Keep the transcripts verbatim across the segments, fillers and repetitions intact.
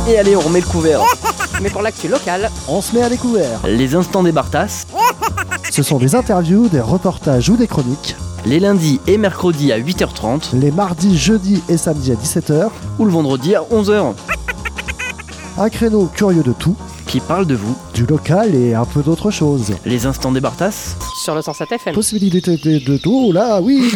Et allez, on remet le couvert. Mais pour l'actu locale, on se met à découvert. Les instants des Bartas. Ce sont des interviews, des reportages ou des chroniques. Les lundis et mercredis à huit heures trente. Les mardis, jeudis et samedis à dix-sept heures. Ou le vendredi à onze heures. Un créneau curieux de tout. Qui parle de vous. Du local et un peu d'autre chose. Les instants des Bartas. sur le cent sept F M. Possibilité de, de tout, là, oui.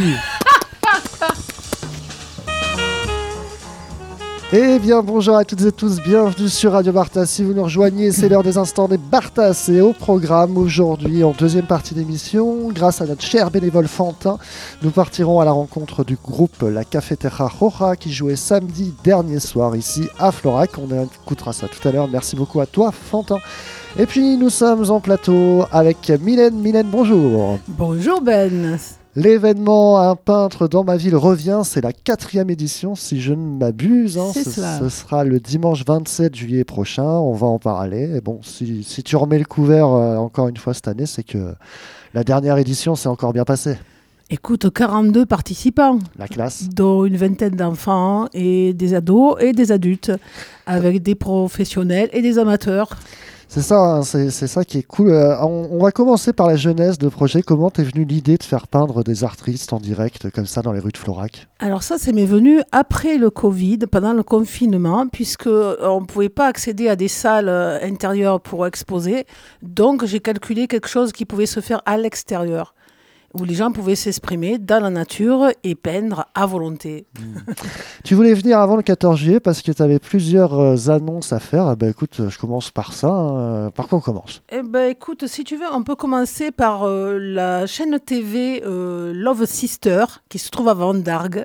Eh bien bonjour à toutes et tous, bienvenue sur Radio Bartas. Si vous nous rejoignez, c'est l'heure des instants des Bartas. Et au programme aujourd'hui, en deuxième partie d'émission, grâce à notre cher bénévole Fantin, nous partirons à la rencontre du groupe La Cafetera Roja qui jouait samedi dernier soir ici à Florac. On écoutera ça tout à l'heure. Merci beaucoup à toi Fantin. Et puis nous sommes en plateau avec Mylène. Mylène, bonjour. Bonjour Ben. L'événement Un peintre dans ma ville revient, c'est la quatrième édition si je ne m'abuse. Hein. C'est ce, cela. ce sera le dimanche vingt-sept juillet prochain, on va en parler. Et bon, si, si tu remets le couvert euh, encore une fois cette année, c'est que la dernière édition s'est encore bien passée. Écoute, quarante-deux participants, La classe. dont une vingtaine d'enfants et des ados et des adultes, avec des professionnels et des amateurs. C'est ça, hein, c'est, c'est ça qui est cool. Euh, on, on va commencer par la genèse de projet. Comment t'es venue l'idée de faire peindre des artistes en direct comme ça dans les rues de Florac ? Alors ça, ça m'est venu après le Covid, pendant le confinement, puisque on ne pouvait pas accéder à des salles euh, intérieures pour exposer. Donc j'ai calculé quelque chose qui pouvait se faire à l'extérieur, où les gens pouvaient s'exprimer dans la nature et peindre à volonté. Mmh. Tu voulais venir avant le quatorze juillet parce que tu avais plusieurs euh, annonces à faire. Ah bah, écoute, je commence par ça. Hein. Par quoi on commence ? Eh ben, écoute, si tu veux, on peut commencer par euh, la chaîne T V euh, Love Sister, qui se trouve à Vendargues.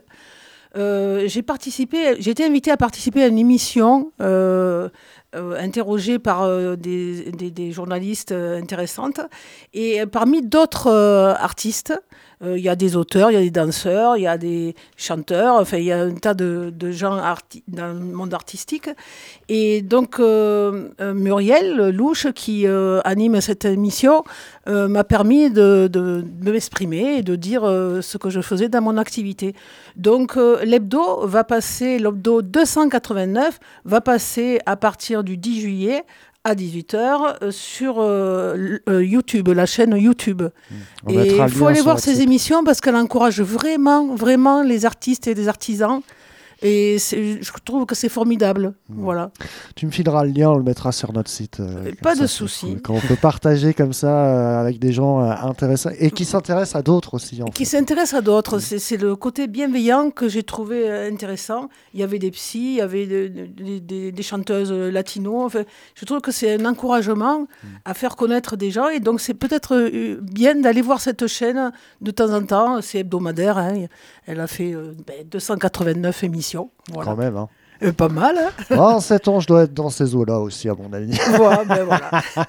Euh, j'ai participé, j'ai été invitée à participer à une émission euh, euh, interrogée par euh, des, des, des journalistes euh, intéressantes. Et euh, parmi d'autres euh, artistes, il euh, y a des auteurs, il y a des danseurs, il y a des chanteurs, enfin il y a un tas de, de gens arti- dans le monde artistique. Et donc euh, euh, Muriel Louche, qui euh, anime cette émission, euh, m'a permis de, de, de m'exprimer et de dire euh, ce que je faisais dans mon activité. Donc euh, l'hebdo va passer, l'hebdo deux cent quatre-vingt-neuf va passer à partir du dix juillet à dix-huit heures euh, sur euh, euh, YouTube, la chaîne YouTube. On Et il faut aller voir ces site. émissions parce qu'elle encourage vraiment, vraiment les artistes et les artisans. Et c'est, je trouve que c'est formidable. Mmh. Voilà. Tu me fileras le lien, on le mettra sur notre site. Euh, Pas ça, de souci. Cool. Quand on peut partager comme ça euh, avec des gens euh, intéressants et qui s'intéressent à d'autres aussi. En qui fait. s'intéressent à d'autres. Mmh. C'est, c'est le côté bienveillant que j'ai trouvé euh, intéressant. Il y avait des psys, il y avait de, de, de, de, des chanteuses latino. Enfin, je trouve que c'est un encouragement mmh. à faire connaître des gens. Et donc, c'est peut-être euh, bien d'aller voir cette chaîne de temps en temps. C'est hebdomadaire. Hein. Elle a fait euh, ben, deux cent quatre-vingt-neuf émissions. Voilà. Quand même, hein. Euh, pas mal, hein. En sept ans, je dois être dans ces eaux-là aussi, à mon avis. Voilà, ben voilà.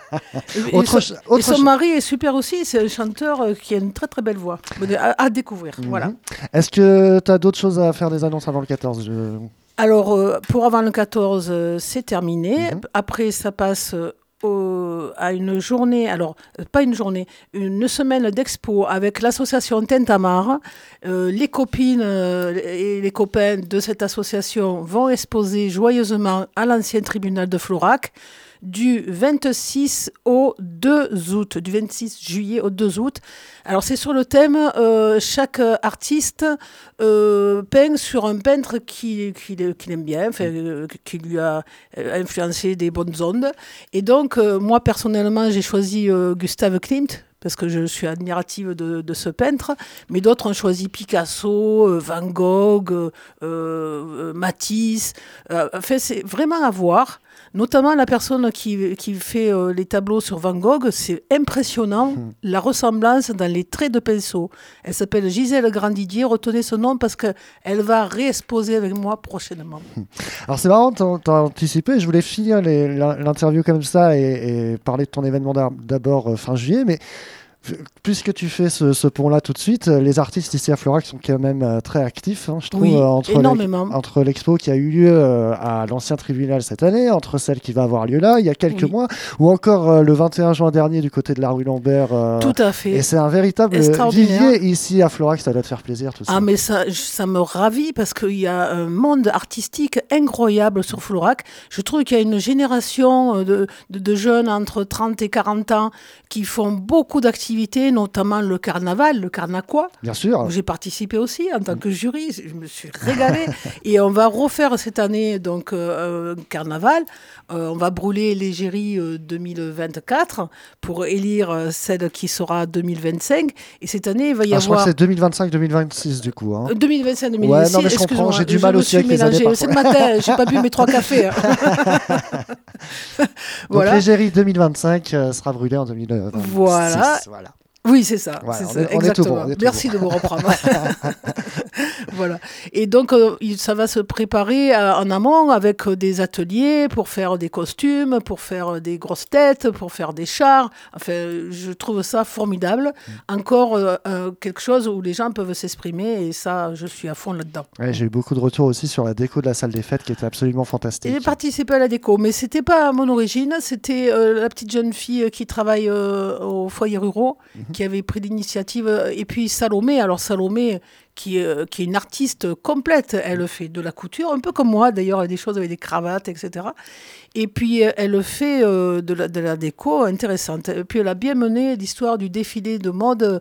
Et, autre et, ch- son, autre et son ch- mari est super aussi, c'est un chanteur euh, qui a une très très belle voix à, à découvrir. Mm-hmm. Voilà. Est-ce que tu as d'autres choses à faire, des annonces avant le quatorze je... Alors, euh, pour avant le quatorze, euh, c'est terminé. Mm-hmm. Après, ça passe... Euh, Au, à une journée, alors euh, pas une journée, une semaine d'expo avec l'association Tintamarre. Euh, les copines euh, et les copains de cette association vont exposer joyeusement à l'ancien tribunal de Florac du vingt-six au deux août, du vingt-six juillet au deux août. Alors c'est sur le thème, euh, chaque artiste euh, peint sur un peintre qui, qui, qui l'aime bien, enfin, euh, qui lui a influencé des bonnes ondes. Et donc euh, moi personnellement j'ai choisi euh, Gustave Klimt, parce que je suis admirative de, de ce peintre, mais d'autres ont choisi Picasso, euh, Van Gogh, euh, euh, Matisse. Euh, enfin, c'est vraiment à voir. Notamment la personne qui, qui fait euh, les tableaux sur Van Gogh, c'est impressionnant, mmh. la ressemblance dans les traits de pinceau. Elle s'appelle Gisèle Grandidier, retenez ce nom parce qu'elle va réexposer avec moi prochainement. Alors c'est marrant, t'as, t'as anticipé, je voulais finir les, l'interview comme ça et, et parler de ton événement d'abord euh, fin juillet, mais Puisque tu fais ce, ce pont-là tout de suite, les artistes ici à Florac sont quand même euh, très actifs, hein, je trouve, Oui, euh, entre, énormément. l'ex- entre l'expo qui a eu lieu euh, à l'ancien tribunal cette année, entre celle qui va avoir lieu là, il y a quelques Oui. mois, ou encore euh, le vingt et un juin dernier du côté de la rue Lambert. euh, Tout à fait. et c'est un véritable Extraordinaire. vivier ici à Florac, ça doit te faire plaisir tout ça. Ah, mais ça, ça me ravit parce qu'il y a un monde artistique incroyable sur Florac. Je trouve qu'il y a une génération de, de, de jeunes entre trente et quarante ans qui font beaucoup d'activités, notamment le carnaval, le carnaquois, Bien sûr. où j'ai participé aussi en tant que jury. Je me suis régalée. Et on va refaire cette année donc euh, un carnaval. Euh, on va brûler l'égérie euh, deux mille vingt-quatre pour élire euh, celle qui sera deux mille vingt-cinq. Et cette année, il va y Ah, je crois avoir... que c'est deux mille vingt-cinq deux mille vingt-six du coup. Hein. deux mille vingt-cinq deux mille Ouais, vingt-six, non, mais je comprends, excuse-moi, j'ai du je mal me aussi suis avec les années mélangée. parfois. C'est le matin, j'ai pas bu mes trois cafés. hein. Donc Voilà. l'égérie deux mille vingt-cinq euh, sera brûlée en deux mille vingt-six. Voilà. voilà. Oui, c'est ça. Voilà, c'est on ça, est- on est tout exactement. bon, on est tout Merci de me reprendre. Voilà. Et donc, euh, il- ça va se préparer euh, en amont avec euh, des ateliers pour faire des costumes, pour faire euh, des grosses têtes, pour faire des chars. Enfin, je trouve ça formidable. Encore euh, euh, quelque chose où les gens peuvent s'exprimer et ça, je suis à fond là-dedans. Ouais, j'ai eu beaucoup de retours aussi sur la déco de la salle des fêtes qui était absolument fantastique. J'ai participé à la déco, mais c'était pas à mon origine, c'était euh, la petite jeune fille qui travaille euh, au foyer ruraux Mhm. qui avait pris l'initiative. Et puis Salomé, alors Salomé, qui, euh, qui est une artiste complète, elle fait de la couture, un peu comme moi d'ailleurs, elle a des choses avec des cravates, et cetera. Et puis euh, elle fait euh, de, la, de la déco intéressante. Et puis elle a bien mené l'histoire du défilé de mode.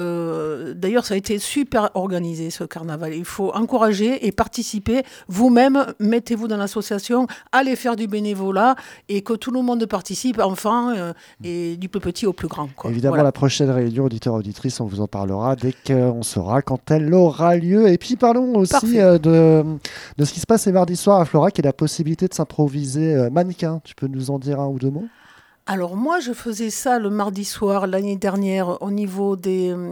Euh, d'ailleurs, ça a été super organisé ce carnaval. Il faut encourager et participer. Vous-même, mettez-vous dans l'association, allez faire du bénévolat et que tout le monde participe, enfants euh, et du plus petit au plus grand. Quoi. Évidemment, Voilà. la prochaine réunion auditeur-auditrice, on vous en parlera dès qu'on saura quand elle aura lieu. Et puis parlons aussi Parfait. euh, de, de ce qui se passe les mardis soirs à Florac et la possibilité de s'improviser euh, mannequin. Tu peux nous en dire un ou deux mots? Alors moi, je faisais ça le mardi soir l'année dernière au niveau des, euh,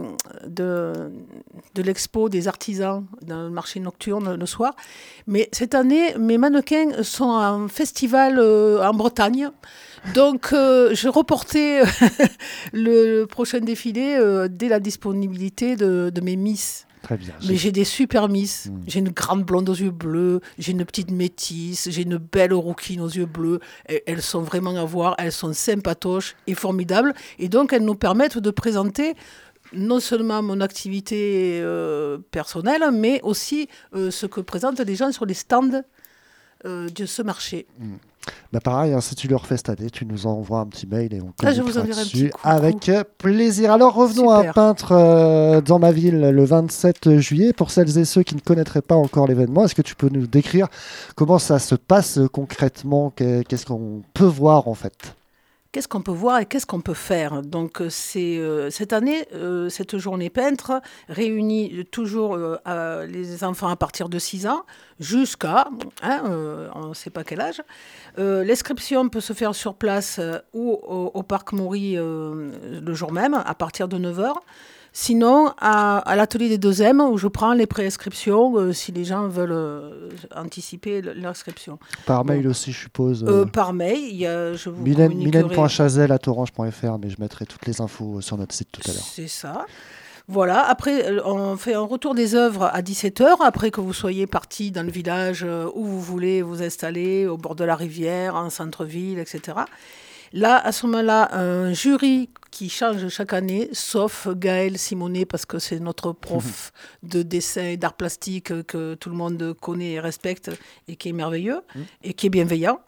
de, de l'expo des artisans dans le marché nocturne le soir. Mais cette année, mes mannequins sont en festival euh, en Bretagne. Donc, euh, je reportais le, le prochain défilé euh, dès la disponibilité de, de mes Miss. Très bien. Mais j'ai des super Miss. Mm. J'ai une grande blonde aux yeux bleus, j'ai une petite métisse, j'ai une belle rouquine aux yeux bleus. Et elles sont vraiment à voir, elles sont sympatoches et formidables. Et donc, elles nous permettent de présenter non seulement mon activité euh, personnelle, mais aussi euh, ce que présentent les gens sur les stands euh, de ce marché. Bah pareil, hein, si tu le refais cette année, tu nous envoies un petit mail et on Ah, je vous communiquera enverrai un dessus petit coucou. avec plaisir. Alors revenons à un Super. peintre euh, dans ma ville le vingt-sept juillet. Pour celles et ceux qui ne connaîtraient pas encore l'événement, est-ce que tu peux nous décrire comment ça se passe euh, concrètement? Qu'est- Qu'est-ce qu'on peut voir en fait? Qu'est-ce qu'on peut voir et qu'est-ce qu'on peut faire? Donc, euh, c'est, euh, cette année, euh, cette journée peintre réunit toujours euh, à- les enfants à partir de six ans jusqu'à, hein, euh, on ne sait pas quel âge. Euh, l'inscription peut se faire sur place euh, ou au, au Parc Maury euh, le jour même, à partir de neuf heures. Sinon, à, à l'atelier des deux M, où je prends les préinscriptions euh, si les gens veulent euh, anticiper l- l'inscription. Par Bon. mail aussi, je suppose. Euh, Euh, par mail, il y a, je vous Mylène communiquerai... mylène point chazelle arobase orange point f r, mais je mettrai toutes les infos sur notre site tout à l'heure. C'est ça. Voilà, après, euh, on fait un retour des œuvres à dix-sept heures, après que vous soyez parti dans le village euh, où vous voulez vous installer, au bord de la rivière, en centre-ville, et cetera. Là, à ce moment-là, un jury qui change chaque année, sauf Gaël Simonet, parce que c'est notre prof de dessin et d'art plastique que tout le monde connaît et respecte, et qui est merveilleux, et qui est bienveillant.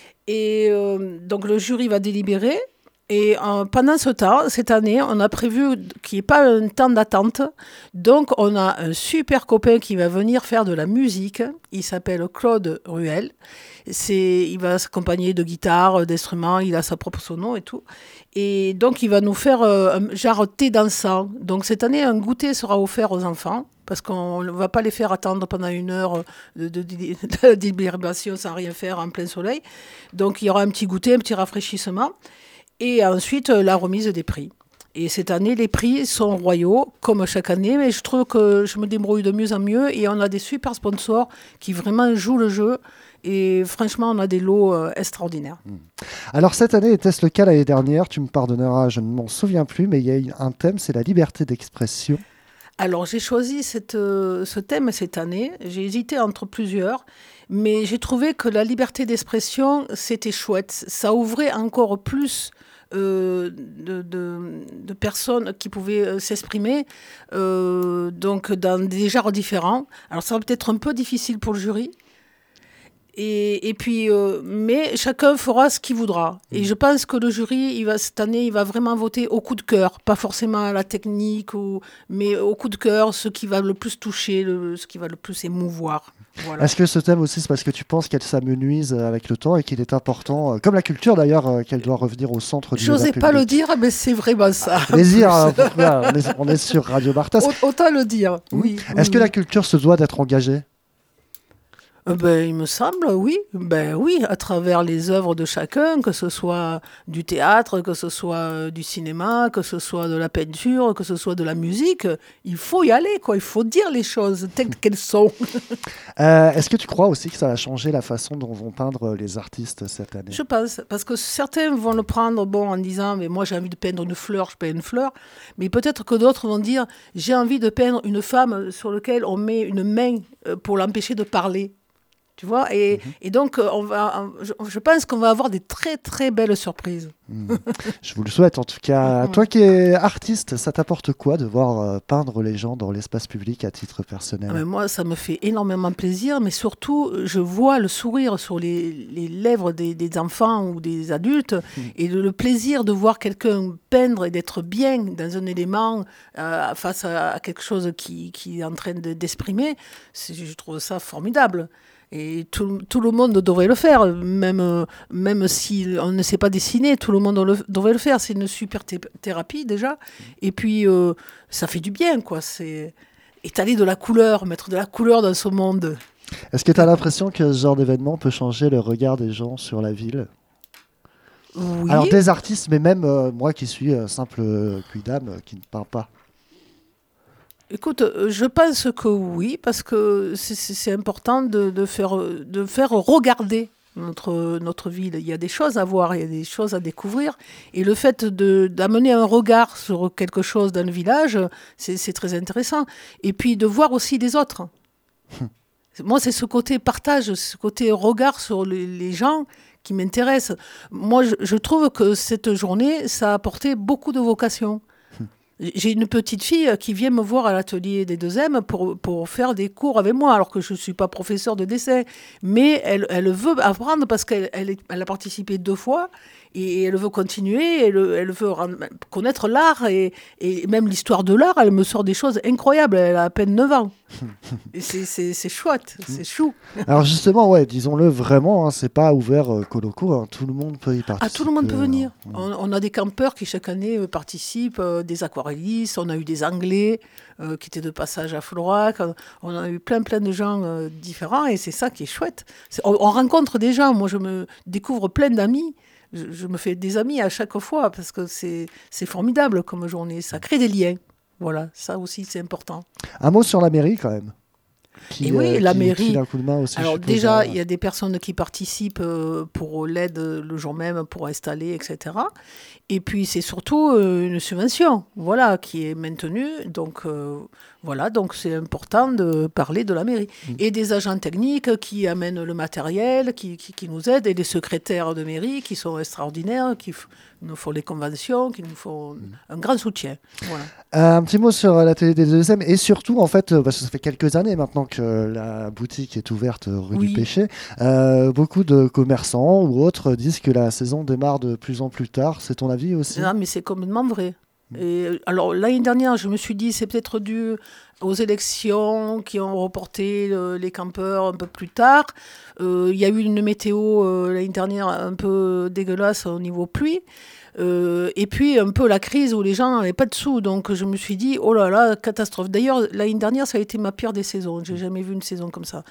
Et euh, donc, le jury va délibérer. Et euh, pendant ce temps, cette année, on a prévu qu'il n'y ait pas un temps d'attente. Donc, on a un super copain qui va venir faire de la musique. Il s'appelle Claude Ruel. C'est, il va s'accompagner de guitare, d'instruments. Il a sa propre sono et tout. Et donc, il va nous faire euh, un genre thé dansant. Donc, cette année, un goûter sera offert aux enfants. Parce qu'on ne va pas les faire attendre pendant une heure de, de, de, de délibération sans rien faire en plein soleil. Donc, il y aura un petit goûter, un petit rafraîchissement. Et ensuite, la remise des prix. Et cette année, les prix sont royaux, comme chaque année, mais je trouve que je me débrouille de mieux en mieux et on a des super sponsors qui vraiment jouent le jeu. Et franchement, on a des lots euh, extraordinaires. Alors cette année, était-ce le cas l'année dernière? Tu me pardonneras, je ne m'en souviens plus, mais il y a eu un thème, c'est la liberté d'expression. Alors, j'ai choisi cette, euh, ce thème cette année. J'ai hésité entre plusieurs, mais j'ai trouvé que la liberté d'expression, c'était chouette. Ça ouvrait encore plus euh, de, de, de personnes qui pouvaient euh, s'exprimer euh, donc dans des genres différents. Alors, ça va peut-être un peu difficile pour le jury. Et, et puis, euh, mais chacun fera ce qu'il voudra. Et je pense que le jury, il va, cette année, il va vraiment voter au coup de cœur, pas forcément à la technique, ou, mais au coup de cœur, ce qui va le plus toucher, le, ce qui va le plus émouvoir. Voilà. Est-ce que ce thème aussi, c'est parce que tu penses qu'elle s'amenuise avec le temps et qu'il est important, euh, comme la culture d'ailleurs, euh, qu'elle doit revenir au centre du débat J'osais public. pas le dire, mais c'est vraiment ça. Plaisir, hein, pourquoi on, est, on est sur Radio Bartas. Autant le dire, oui. Est-ce oui, que oui. la culture se doit d'être engagée? Euh, Ben, il me semble, oui. Ben oui, à travers les œuvres de chacun, que ce soit du théâtre, que ce soit euh, du cinéma, que ce soit de la peinture, que ce soit de la musique, il faut y aller, quoi. Il faut dire les choses telles qu'elles sont. Euh, Est-ce que tu crois aussi que ça va changer la façon dont vont peindre les artistes cette année? Je pense, parce que certains vont le prendre bon, en disant, mais moi j'ai envie de peindre une fleur, je peins une fleur. Mais peut-être que d'autres vont dire, j'ai envie de peindre une femme sur laquelle on met une main euh, pour l'empêcher de parler. Tu vois, et, mmh. et donc, on va, je, je pense qu'on va avoir des très, très belles surprises. Mmh. Je vous le souhaite, en tout cas. Mmh. Toi qui es artiste, ça t'apporte quoi de voir euh, peindre les gens dans l'espace public à titre personnel? Ah, mais moi, ça me fait énormément plaisir, mais surtout, je vois le sourire sur les, les lèvres des, des enfants ou des adultes, mmh. et le, le plaisir de voir quelqu'un peindre et d'être bien dans un élément euh, face à, à quelque chose qui, qui est en train de, d'exprimer. C'est, je trouve ça formidable. Et tout, tout le monde devrait le faire, même, même si on ne sait pas dessiner, tout le monde le, devrait le faire. C'est une super thé- thérapie déjà. Et puis, euh, ça fait du bien, quoi. C'est étaler de la couleur, mettre de la couleur dans ce monde. Est-ce que tu as l'impression que ce genre d'événement peut changer le regard des gens sur la ville? Oui. Alors, des artistes, mais même euh, moi qui suis euh, simple euh, quidam, euh, qui ne parle pas. Écoute, je pense que oui, parce que c'est, c'est important de, de, faire, de faire regarder notre, notre ville. Il y a des choses à voir, il y a des choses à découvrir. Et le fait de, d'amener un regard sur quelque chose dans le village, c'est, c'est très intéressant. Et puis de voir aussi les autres. Moi, c'est ce côté partage, ce côté regard sur les, les gens qui m'intéresse. Moi, je, je trouve que cette journée, ça a apporté beaucoup de vocations. J'ai une petite fille qui vient me voir à l'atelier des deux M pour, pour faire des cours avec moi, alors que je ne suis pas professeur de dessin. Mais elle, elle veut apprendre parce qu'elle elle, elle a participé deux fois et elle veut continuer, elle, elle veut connaître l'art et, et même l'histoire de l'art. Elle me sort des choses incroyables, elle a à peine neuf ans. Et c'est, c'est, c'est chouette, c'est chou. Alors justement, ouais, disons-le vraiment, hein, c'est pas ouvert euh, coloco, hein, tout le monde peut y participer. Ah, tout le monde peut venir. Euh, on, on a des campeurs qui chaque année euh, participent, euh, des aquarellistes, on a eu des Anglais euh, qui étaient de passage à Florac, on a eu plein plein de gens euh, différents et c'est ça qui est chouette. C'est, on, on rencontre des gens, moi je me découvre plein d'amis. Je, je me fais des amis à chaque fois parce que c'est, c'est formidable comme journée, ça crée des liens. Voilà, ça aussi c'est important. Un mot sur la mairie quand même. Qui, et oui, euh, la qui, mairie. Qui d'un coup de main aussi, alors déjà, il y a des personnes qui participent euh, pour l'aide le jour même pour installer, et cetera. Et puis c'est surtout euh, une subvention, voilà, qui est maintenue. Donc euh, voilà, donc c'est important de parler de la mairie mmh. et des agents techniques qui amènent le matériel, qui, qui, qui nous aident, et des secrétaires de mairie qui sont extraordinaires, qui f- nous font les conventions, qui nous font mmh. un grand soutien. Voilà. Euh, un petit mot sur la télé des deux M et surtout en fait, parce que ça fait quelques années maintenant que la boutique est ouverte rue oui. du Péché. Euh, beaucoup de commerçants ou autres disent que la saison démarre de plus en plus tard. C'est ton avis aussi? Non, mais c'est complètement vrai. Et alors l'année dernière, je me suis dit c'est peut-être dû aux élections qui ont reporté le, les campeurs un peu plus tard. Il euh, y a eu une météo euh, l'année dernière un peu dégueulasse au niveau pluie. Euh, et puis un peu la crise où les gens n'avaient pas de sous, donc je me suis dit oh là là, catastrophe. D'ailleurs l'année dernière ça a été ma pire des saisons, j'ai jamais vu une saison comme ça.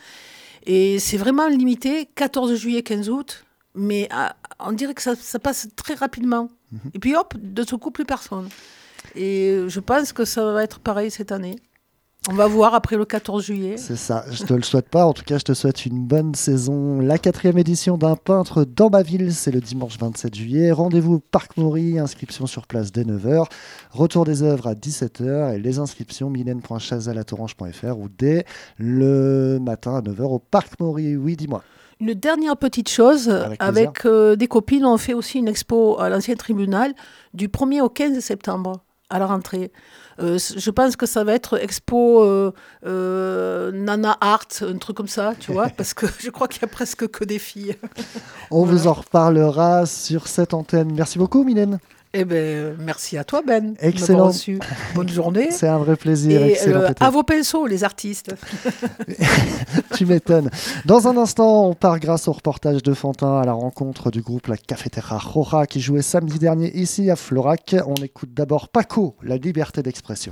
Et c'est vraiment limité, quatorze juillet, quinze août, mais à, on dirait que ça, ça passe très rapidement. Mmh. Et puis hop, de ce coup plus personne. Et je pense que ça va être pareil cette année. On va voir après le quatorze juillet. C'est ça, je te le souhaite pas. En tout cas, je te souhaite une bonne saison. La quatrième édition d'un peintre dans ma ville, c'est le dimanche vingt-sept juillet. Rendez-vous au Parc Maury, inscription sur place dès neuf heures. Retour des œuvres à dix-sept heures et les inscriptions mylène point chazal arobase orange point f r ou dès le matin à neuf heures au Parc Maury. Oui, dis-moi. Une dernière petite chose, avec, avec euh, des copines, on fait aussi une expo à l'ancien tribunal du premier au quinze septembre à la rentrée. Euh, je pense que ça va être expo euh, euh, Nana Art, un truc comme ça, tu vois, parce que je crois qu'il y a presque que des filles. On Voilà. vous en reparlera sur cette antenne. Merci beaucoup, Mylène. Eh bien, merci à toi, Ben. Excellent. De m'avoir reçu. Bonne journée. C'est un vrai plaisir. Et Excellent. euh, à vos pinceaux, les artistes. Tu m'étonnes. Dans un instant, on part grâce au reportage de Fantin à la rencontre du groupe La Cafetera Roja qui jouait samedi dernier ici à Florac. On écoute d'abord Paco, La liberté d'expression.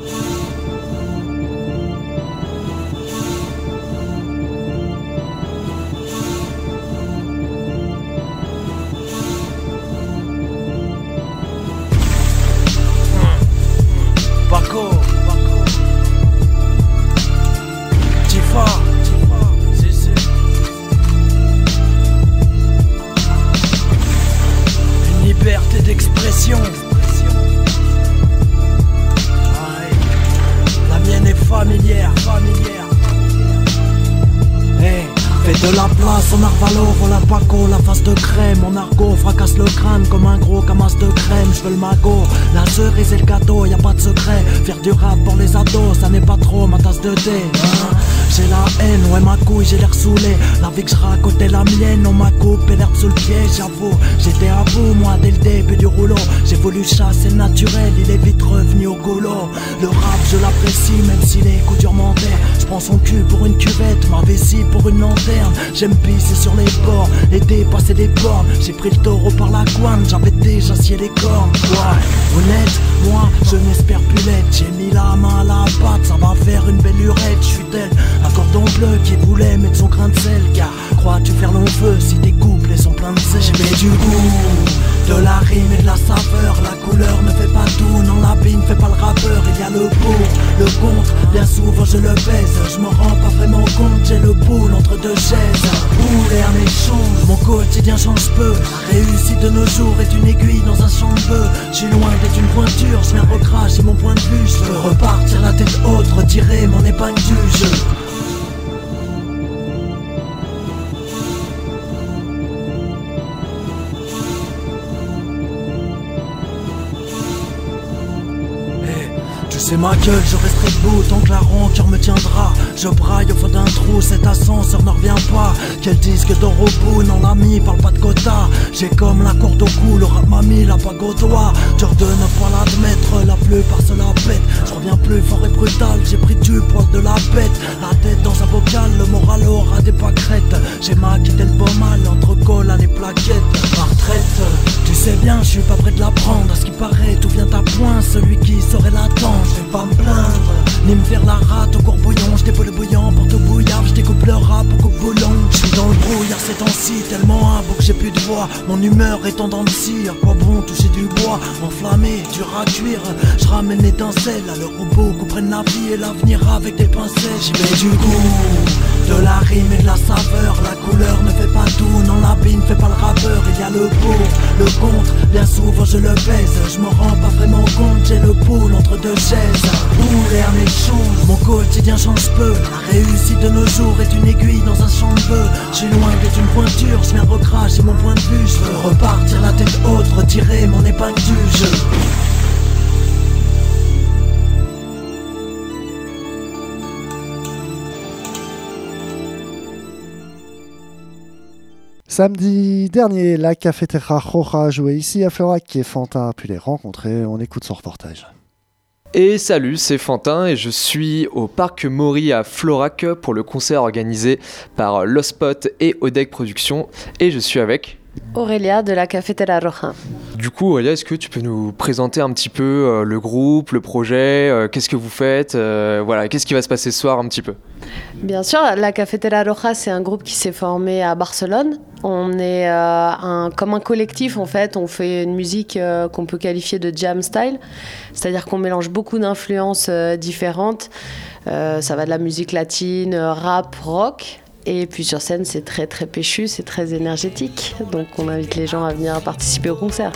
Paco, Paco, Tifa, si, si. Une liberté d'expression. Aïe. La mienne est familière, familière. Hey. Fais de la place en Arvalo, voilà Paco, la face de crème. Mon argot fracasse le crâne comme un gros camas de crème. Je veux le magot, la cerise et le gâteau, y a pas de secret. Faire du rap pour les ados, ça n'est pas trop ma tasse de thé, hein. J'ai la haine, ouais ma couille, j'ai l'air saoulé. La vie que je racontais la mienne, on m'a coupé l'herbe sous le pied, j'avoue. J'étais à bout, moi, dès le début du rouleau. J'ai voulu chasser le naturel, il est vite revenu au goulot. Le rap, je l'apprécie, même si les coups durs m'enterrent. Je prends son cul pour une cuvette, ma vessie pour une lanterne. J'aime pisser sur les bords et dépasser des bornes. J'ai pris le taureau par la couenne, j'avais déjà scié les cornes. Ouais, honnête, moi, je n'espère plus l'être. J'ai mis la main à la pâte, ça va faire une belle lurette. Je suis tel un cordon bleu qui voulait mettre son grain de sel. Car crois-tu faire long feu si tes couplets sont pleins de sel? J'y mets du goût, de la rime et de la saveur. La couleur ne fait pas tout, non la bille ne fait pas le rappeur. Il y a le pour, le contre, bien souvent je le baise. Je me rends pas vraiment compte, j'ai le boule entre deux chaises. Où l'air m'échange, mon quotidien change peu. La réussite de nos jours est une aiguille dans un champ de bœuf. Je suis loin d'être une pointure, je viens recracher mon point de vue. Je veux repartir la tête haute, retirer mon épingle du jeu. C'est ma gueule, je resterai debout tant que la rancœur me tiendra. Je braille au fond d'un trou, cet ascenseur ne revient pas. Quel disque d'or au bout, non l'ami, parle pas de quota. J'ai comme la corde au cou, le rap m'a mis la bague au doigt. Dur de ne pas l'admettre, la plupart se la pète. Je reviens plus fort et brutal, j'ai pris du poil de la bête. La tête dans un bocal, le moral aura des pâquerettes. J'ai maquillé le beau mal, entre colle à les plaquettes. Ma retraite, tu sais bien, je suis pas prêt de la prendre. À ce qui paraît, tout vient à point, celui qui saurait l'attendre. Je vais pas me plaindre, ni me faire la rate au courbouillon. Je dépole le bouillant pour tout bouillard, je découpe le rap au coupe-boulon. Je suis dans le brouillard ces temps-ci, tellement un que j'ai plus de voix. Mon humeur est en dents de scie, à quoi bon toucher du bois enflammé, dur à cuire. Je ramène l'étincelle à le robot qu'on prenne la vie et l'avenir avec des pincettes. J'y mets du goût, de la rime et de la saveur. La couleur ne fait pas tout, non la bille ne fait pas le rappeur. Il y a le pour, le contre, bien souvent je le baise. Je me rends pas vraiment compte, j'ai le poule entre deux chaises. Où l'air m'échange, mon quotidien change peu. La réussite de nos jours est une aiguille dans un champ de bœuf. Je suis loin d'être une pointure, je viens recracher mon point de vue. Je veux repartir la tête haute, retirer mon épingle du jeu. Samedi dernier, la Cafetera Roja jouait ici à Florac et Fantin a pu les rencontrer. On écoute son reportage. Et salut, c'est Fantin et je suis au Parc Maury à Florac pour le concert organisé par Lost Spot et Odeg Productions et je suis avec Aurélia de la Cafetera Roja. Du coup, Aurélia, est-ce que tu peux nous présenter un petit peu euh, le groupe, le projet, euh, qu'est-ce que vous faites, euh, voilà, qu'est-ce qui va se passer ce soir un petit peu? Bien sûr, la Cafetera Roja, c'est un groupe qui s'est formé à Barcelone On est euh, un, comme un collectif en fait, on fait une musique euh, qu'on peut qualifier de jam style, c'est-à-dire qu'on mélange beaucoup d'influences euh, différentes. Euh, ça va de la musique latine, rap, rock. Et puis sur scène, c'est très très péchu, c'est très énergétique. Donc on invite les gens à venir participer au concert.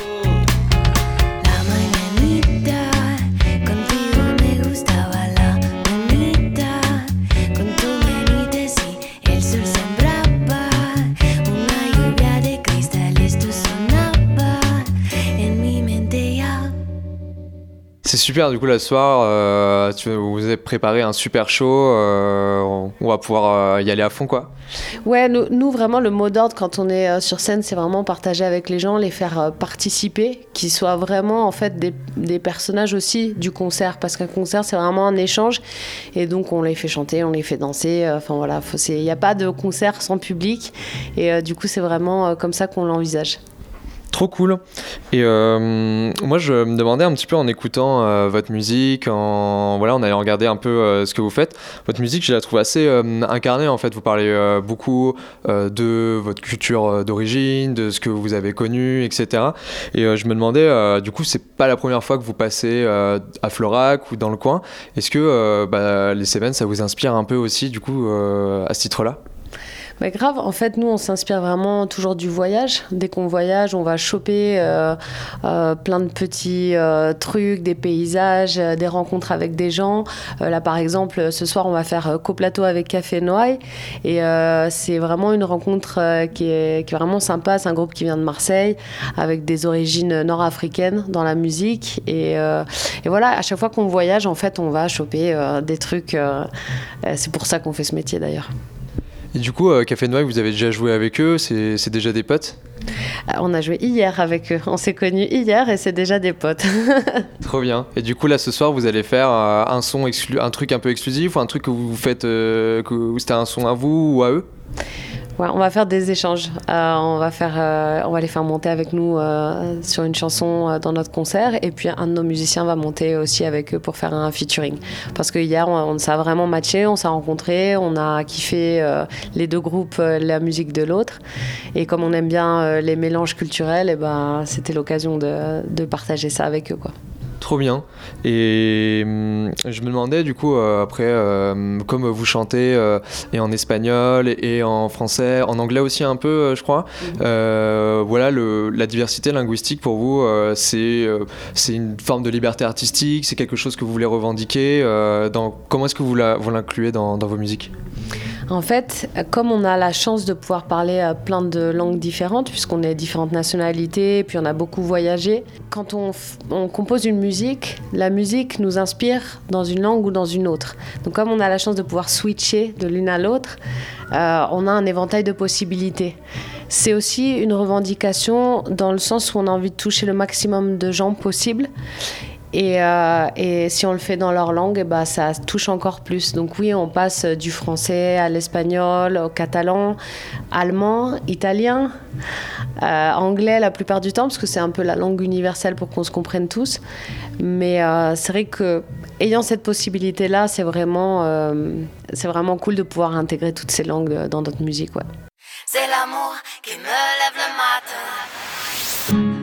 C'est super, du coup, là, ce soir, euh, tu, vous avez préparé un super show. Euh, on va pouvoir euh, y aller à fond, quoi. Ouais, nous, nous, vraiment, le mot d'ordre quand on est euh, sur scène, c'est vraiment partager avec les gens, les faire euh, participer, qu'ils soient vraiment, en fait, des, des personnages aussi du concert. Parce qu'un concert, c'est vraiment un échange. Et donc, on les fait chanter, on les fait danser. Enfin, euh, voilà, il n'y a pas de concert sans public. Et euh, du coup, c'est vraiment euh, comme ça qu'on l'envisage. Trop cool. Et euh, moi, je me demandais un petit peu en écoutant euh, votre musique, en voilà, en allant regarder un peu euh, ce que vous faites. Votre musique, je la trouve assez euh, incarnée. En fait, vous parlez euh, beaucoup euh, de votre culture d'origine, de ce que vous avez connu, et cetera. Et euh, je me demandais, euh, du coup, c'est pas la première fois que vous passez euh, à Florac ou dans le coin. Est-ce que euh, bah, les Cévennes, ça vous inspire un peu aussi, du coup, euh, à ce titre-là ? Mais grave, en fait, nous, on s'inspire vraiment toujours du voyage. Dès qu'on voyage, on va choper euh, euh, plein de petits euh, trucs, des paysages, euh, des rencontres avec des gens. Euh, là, par exemple, ce soir, on va faire euh, coplateau avec Café Noailles. Et euh, c'est vraiment une rencontre euh, qui, est, qui est vraiment sympa. C'est un groupe qui vient de Marseille, avec des origines nord-africaines dans la musique. Et, euh, et voilà, à chaque fois qu'on voyage, en fait, on va choper euh, des trucs. Euh, c'est pour ça qu'on fait ce métier, d'ailleurs. Et du coup, euh, Café Noailles, vous avez déjà joué avec eux, c'est, c'est déjà des potes ? On a joué hier avec eux, on s'est connus hier et c'est déjà des potes. Trop bien. Et du coup, là, ce soir, vous allez faire euh, un son, exclu- un truc un peu exclusif ou un truc que vous faites, euh, que c'était un son à vous ou à eux ? Ouais, on va faire des échanges. Euh, on va faire, euh, on va les faire monter avec nous euh, sur une chanson euh, dans notre concert, et puis un de nos musiciens va monter aussi avec eux pour faire un featuring. Parce que hier, on, on s'est vraiment matché, on s'est rencontrés, on a kiffé euh, les deux groupes, euh, la musique de l'autre, et comme on aime bien euh, les mélanges culturels, et ben c'était l'occasion de, de partager ça avec eux, quoi. Trop bien. Et hum, je me demandais du coup euh, après euh, comme vous chantez euh, et en espagnol et, et en français, en anglais aussi un peu euh, je crois, mmh. euh, voilà le, la diversité linguistique pour vous euh, c'est, euh, c'est une forme de liberté artistique, c'est quelque chose que vous voulez revendiquer euh, dans, comment est-ce que vous, la, vous l'incluez dans, dans vos musiques ? En fait, comme on a la chance de pouvoir parler euh, plein de langues différentes, puisqu'on est différentes nationalités, puis on a beaucoup voyagé, quand on, f- on compose une musique, la musique nous inspire dans une langue ou dans une autre. Donc comme on a la chance de pouvoir switcher de l'une à l'autre, euh, on a un éventail de possibilités. C'est aussi une revendication dans le sens où on a envie de toucher le maximum de gens possible. Et, euh, et si on le fait dans leur langue, eh ben, ça touche encore plus. Donc oui, on passe du français à l'espagnol, au catalan, allemand, italien, euh, anglais la plupart du temps, parce que c'est un peu la langue universelle pour qu'on se comprenne tous. Mais euh, c'est vrai qu'ayant cette possibilité-là, c'est vraiment, euh, c'est vraiment cool de pouvoir intégrer toutes ces langues dans notre musique. Ouais. C'est l'amour qui me lève le matin.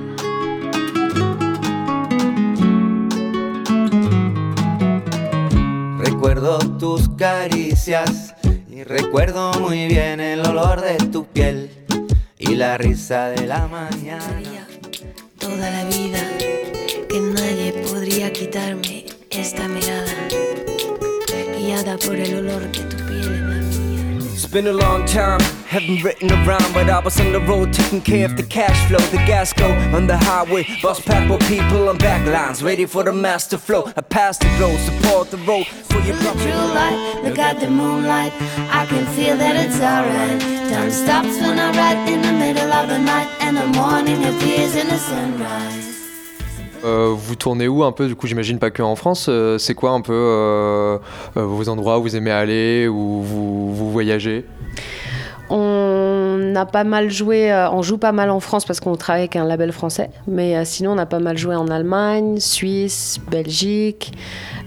Recuerdo tus caricias y recuerdo muy bien el olor de tu piel y la risa de la mañana. Toda la vida que nadie podría quitarme esta mirada, guiada por el olor de tu piel en la mía. It's been a long time, haven't written around, but I was on the road taking care of the cash flow. The gas go on the highway, bus packed with people on back lines, ready for the master flow. I pass the road, support the road for your Feel the true light, look at the moonlight, I can feel that it's alright. Time stops when I ride in the middle of the night, and the morning appears in the sunrise. Euh, vous tournez où un peu, du coup j'imagine pas que en France, euh, c'est quoi un peu euh, euh, vos endroits où vous aimez aller, où vous, vous voyagez ? On a pas mal joué, euh, on joue pas mal en France parce qu'on travaille avec un label français, mais euh, sinon on a pas mal joué en Allemagne, Suisse, Belgique,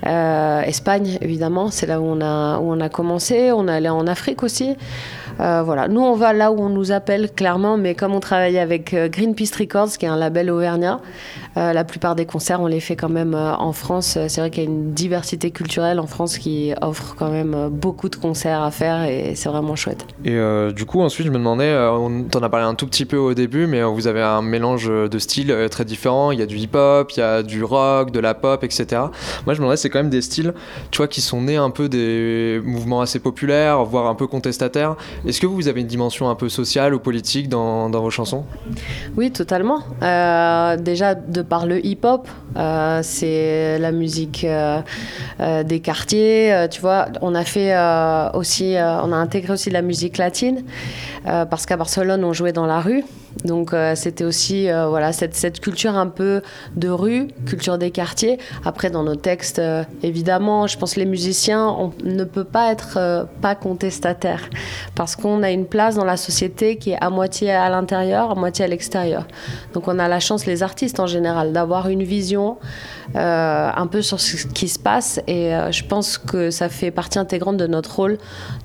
Euh, Espagne, évidemment, c'est là où on a, où on a commencé. On est allé en Afrique aussi. Euh, voilà. Nous, on va là où on nous appelle, clairement, mais comme on travaille avec euh, Greenpeace Records, qui est un label auvergnat, euh, la plupart des concerts, on les fait quand même euh, en France. C'est vrai qu'il y a une diversité culturelle en France qui offre quand même euh, beaucoup de concerts à faire et c'est vraiment chouette. Et euh, du coup, ensuite, je me demandais, euh, on t'en a parlé un tout petit peu au début, mais euh, vous avez un mélange de styles euh, très différents. Il y a du hip-hop, il y a du rock, de la pop, et cetera. Moi, je me demandais, c'est quand même des styles, tu vois, qui sont nés un peu des mouvements assez populaires, voire un peu contestataires. Est-ce que vous avez une dimension un peu sociale ou politique dans, dans vos chansons ? Oui, totalement. Euh, déjà, de par le hip-hop, euh, c'est la musique euh, euh, des quartiers. Euh, tu vois, on a fait euh, aussi, euh, on a intégré aussi la musique latine euh, parce qu'à Barcelone, on jouait dans la rue. Donc euh, c'était aussi euh, voilà, cette, cette culture un peu de rue, culture des quartiers. Après, dans nos textes, euh, évidemment, je pense que les musiciens, on ne peut pas être euh, pas contestataire parce qu'on a une place dans la société qui est à moitié à l'intérieur, à moitié à l'extérieur. Donc on a la chance, les artistes en général, d'avoir une vision euh, un peu sur ce qui se passe et euh, je pense que ça fait partie intégrante de notre rôle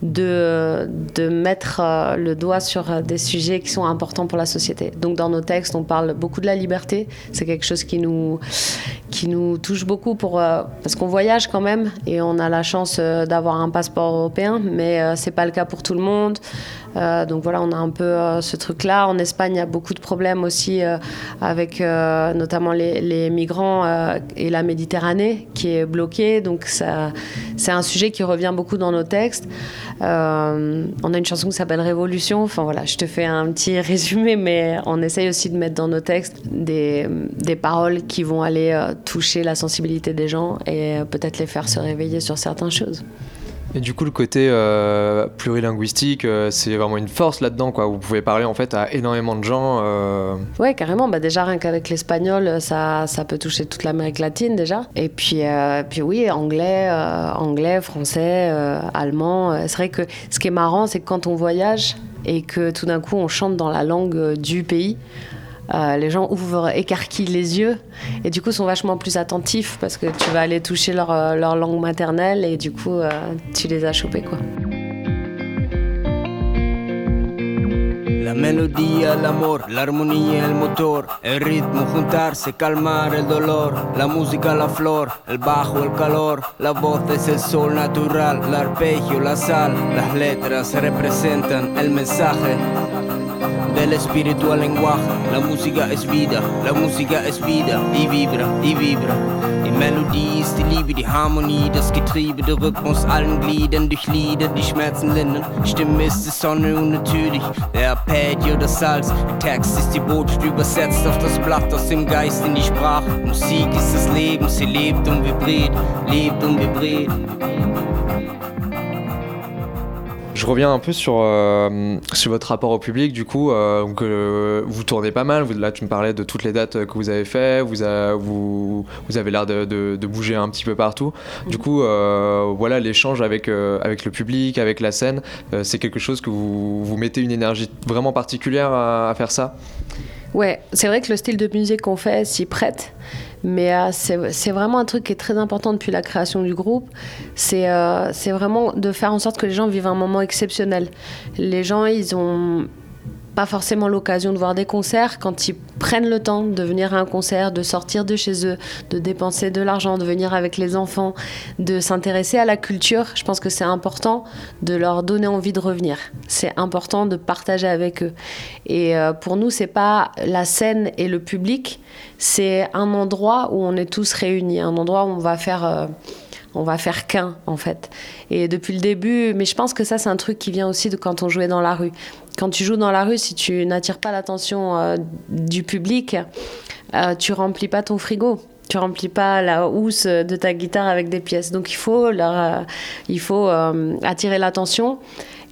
de, de mettre euh, le doigt sur euh, des sujets qui sont importants pour la société. Donc dans nos textes, on parle beaucoup de la liberté. C'est quelque chose qui nous, qui nous touche beaucoup pour, euh, parce qu'on voyage quand même et on a la chance euh, d'avoir un passeport européen, mais euh, c'est pas le cas pour tout le monde. Euh, donc voilà, on a un peu euh, ce truc-là. En Espagne, il y a beaucoup de problèmes aussi euh, avec euh, notamment les, les migrants euh, et la Méditerranée qui est bloquée. Donc ça, c'est un sujet qui revient beaucoup dans nos textes. Euh, on a une chanson qui s'appelle Révolution. Enfin voilà, je te fais un petit résumé, mais on essaye aussi de mettre dans nos textes des, des paroles qui vont aller euh, toucher la sensibilité des gens et euh, peut-être les faire se réveiller sur certaines choses. Et du coup, le côté euh, plurilinguistique, euh, c'est vraiment une force là-dedans, quoi. Vous pouvez parler en fait à énormément de gens. Euh... Ouais, carrément. Bah, déjà, rien qu'avec l'espagnol, ça, ça peut toucher toute l'Amérique latine déjà. Et puis, euh, puis oui, anglais, euh, anglais, français, euh, allemand. Euh, c'est vrai que ce qui est marrant, c'est que quand on voyage et que tout d'un coup, on chante dans la langue du pays, Euh, les gens ouvrent, écarquillent les yeux et du coup sont vachement plus attentifs parce que tu vas aller toucher leur, leur langue maternelle et du coup euh, tu les as chopés quoi. La melodía, el amor, la armonía, el motor, el ritmo, juntarse, calmar el dolor, la música, la flor, el bajo, el calor, la voz es el sol natural, el arpegio, la sal, las letras representan el mensaje del espíritu al lenguaje. La música es vida, la música es vida, y vibra, y vibra. Die Melodie ist die Liebe, die Harmonie, das Getriebe, der Rhythmus allen Gliedern, durch Lieder, die Schmerzen lindern. Stimme ist die Sonne unnatürlich, der Arpeggio, das Salz. Der Text ist die Botschaft übersetzt auf das Blatt, aus dem Geist in die Sprache. Musik ist das Leben, sie lebt und vibriert, lebt und vibriert. Je reviens un peu sur, euh, sur votre rapport au public, du coup, euh, donc, euh, vous tournez pas mal, vous, là tu me parlais de toutes les dates que vous avez faites, vous, a, vous, vous avez l'air de, de, de bouger un petit peu partout, du coup, euh, voilà, l'échange avec, euh, avec le public, avec la scène, euh, c'est quelque chose que vous, vous mettez une énergie vraiment particulière à, à faire ça ? Ouais, c'est vrai que le style de musique qu'on fait s'y prête, mais euh, c'est, c'est vraiment un truc qui est très important depuis la création du groupe. C'est, euh, c'est vraiment de faire en sorte que les gens vivent un moment exceptionnel. Les gens, ils ont pas forcément l'occasion de voir des concerts. Quand ils prennent le temps de venir à un concert, de sortir de chez eux, de dépenser de l'argent, de venir avec les enfants, de s'intéresser à la culture, je pense que c'est important de leur donner envie de revenir. C'est important de partager avec eux. Et euh, pour nous, c'est pas la scène et le public, c'est un endroit où on est tous réunis, un endroit où on va faire... Euh, on va faire qu'un, en fait. Et depuis le début, mais je pense que ça, c'est un truc qui vient aussi de quand on jouait dans la rue. Quand tu joues dans la rue, si tu n'attires pas l'attention euh, du public, euh, tu remplis pas ton frigo. Tu remplis pas la housse de ta guitare avec des pièces. Donc il faut, leur, euh, il faut euh, attirer l'attention.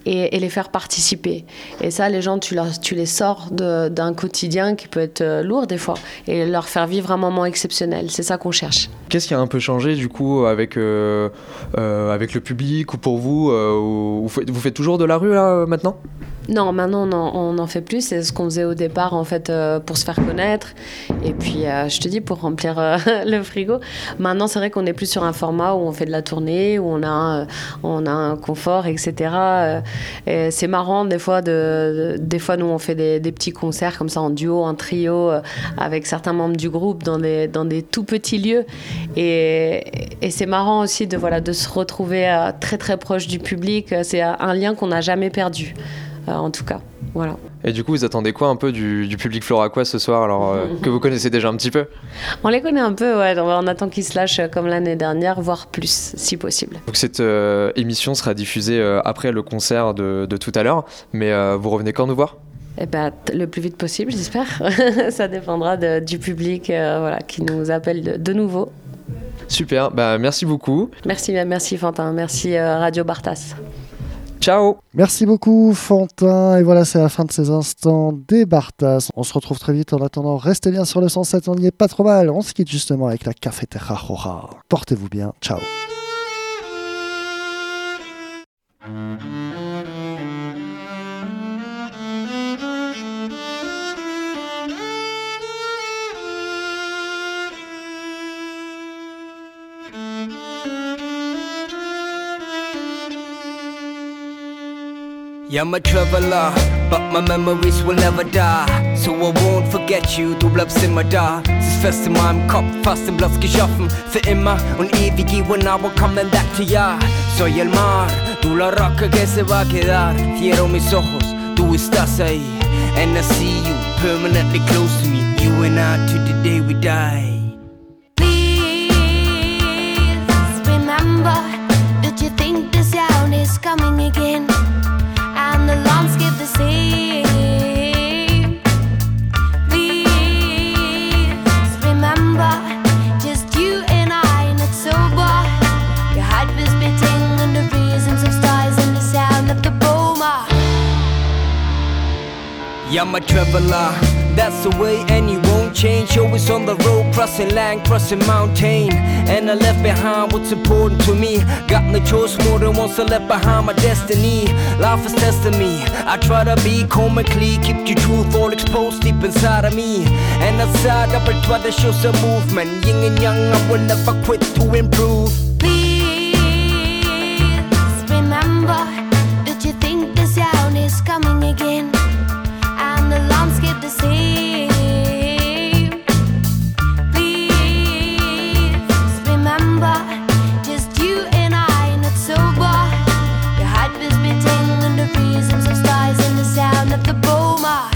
et, et les faire participer. Et ça, les gens, tu, leur, tu les sors de, d'un quotidien qui peut être lourd des fois et leur faire vivre un moment exceptionnel. C'est ça qu'on cherche. Qu'est-ce qui a un peu changé du coup avec, euh, euh, avec le public ou pour vous euh, ou, vous, faites, vous faites toujours de la rue là maintenant ? Non, maintenant on n'en fait plus. C'est ce qu'on faisait au départ en fait euh, pour se faire connaître. Et puis euh, je te dis pour remplir euh, le frigo. Maintenant c'est vrai qu'on est plus sur un format où on fait de la tournée, où on a, euh, on a un confort, et cetera. Et c'est marrant des fois. De, de, des fois nous on fait des, des petits concerts comme ça en duo, en trio, euh, avec certains membres du groupe dans des, dans des tout petits lieux. Et, et c'est marrant aussi de, voilà, de se retrouver euh, très très proche du public. C'est un lien qu'on n'a jamais perdu. Euh, en tout cas, voilà. Et du coup, vous attendez quoi un peu du, du public floracois ce soir, alors euh, que vous connaissez déjà un petit peu ? On les connaît un peu, ouais. On attend qu'ils se lâchent comme l'année dernière, voire plus, si possible. Donc cette euh, émission sera diffusée euh, après le concert de, de tout à l'heure, mais euh, vous revenez quand nous voir ? Eh ben, le plus vite possible, j'espère. Ça dépendra de, du public euh, voilà, qui nous appelle de, de nouveau. Super, bah, merci beaucoup. Merci, merci Fantin, merci euh, Radio Bartas. Ciao. Merci beaucoup Fantin, et voilà, c'est la fin de ces instants des Bartas. On se retrouve très vite. En attendant, restez bien sur le cent sept, on n'y est pas trop mal. On se quitte justement avec la Cafetera Jora. Portez-vous bien, ciao. Yeah, I'm a traveler, but my memories will never die. So I won't forget you, du bleibst immer da. Es ist fest in meinem Kopf, fast im Platz geschaffen. Für immer und ewig, when I will come back to ya. Soy el mar, tú la roca que se va a quedar. Cierro mis ojos, tú estás ahí. And I see you, permanently close to me. You and I to the day we die. Please remember that you think the sound is coming again. And the landscape the same. Please remember, just you and I, not sober. Your heart was beating and the reasons of stars and the sound of the boma. Yeah, I'm a traveler, that's the way and you won't change. Always on the road, crossing land, crossing mountain. And I left behind what's important to me. Got no choice more than once I left behind my destiny. Life is testing me, I try to be calm and clear. Keep the truth all exposed deep inside of me. And outside I will try to show some movement. Yin and yang, I will never quit to improve. Please remember that you think the sound is coming again. And the landscape the same. Please remember, just you and I, not sober. Your heart was beating and the reasons of stars and the sound of the boma.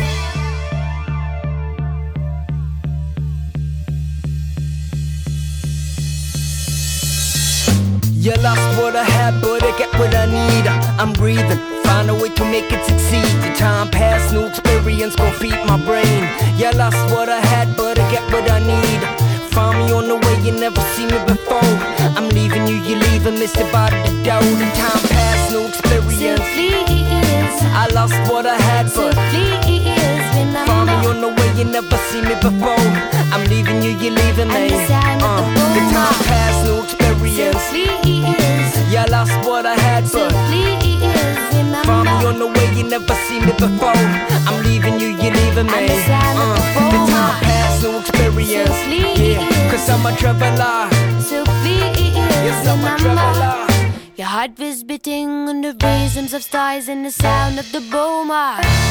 You lost what I had, but I get what I need. I'm breathing, find a way to make it succeed. The time passed, new experience gon' feed my brain. You lost what I had, but I get what I need. Find me on the way, you never see me before. I'm leaving you, you leaving, missed about the dough. The time passed, new experience. So please, I lost what I had, so but please remember. find me on the way, you never see me before. I'm leaving you, you leaving me. Uh, the time passed, new experience. So please, Yeah, I lost what I had, so but please remember. found me on the way, you never see me before. I'm leaving you, you leaving me. Uh, the time passed, no experience. Yeah, cause I'm a traveler. So please Yes, I'm a remember. traveler. Your heart was beating on the reasons of stars and the sound of the boma.